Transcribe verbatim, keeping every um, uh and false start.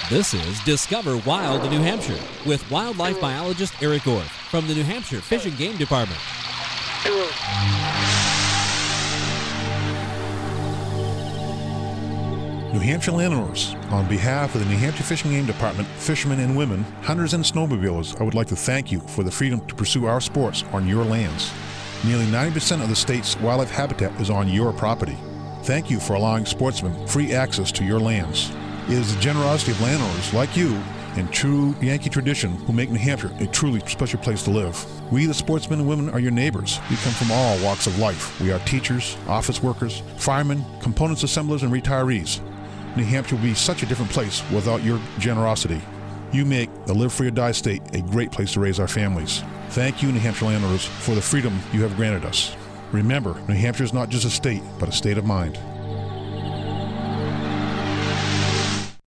This is Discover Wild in New Hampshire with wildlife biologist Eric Orth from the New Hampshire Fish and Game Department. New Hampshire landowners, on behalf of the New Hampshire Fish and Game Department, fishermen and women, hunters and snowmobilers, I would like to thank you for the freedom to pursue our sports on your lands. Nearly ninety percent of the state's wildlife habitat is on your property. Thank you for allowing sportsmen free access to your lands. It is the generosity of landowners like you and true Yankee tradition who make New Hampshire a truly special place to live. We, the sportsmen and women, are your neighbors. We come from all walks of life. We are teachers, office workers, firemen, components assemblers, and retirees. New Hampshire would be such a different place without your generosity. You make the Live Free or Die state a great place to raise our families. Thank you, New Hampshire landowners, for the freedom you have granted us. Remember, New Hampshire is not just a state, but a state of mind.